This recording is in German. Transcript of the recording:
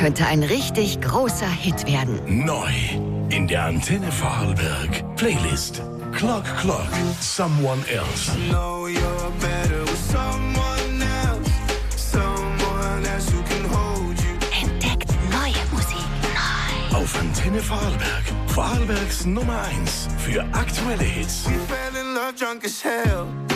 könnte ein richtig großer Hit werden. Neu in der Antenne Vorarlberg Playlist. Clock Clock, Someone Else. Know you're better with someone else. Someone else who can hold you. Entdeckt neue Musik. Neu. Auf Antenne Vorarlberg. Vorarlbergs Nummer 1 für aktuelle Hits. We fell in love drunk as hell.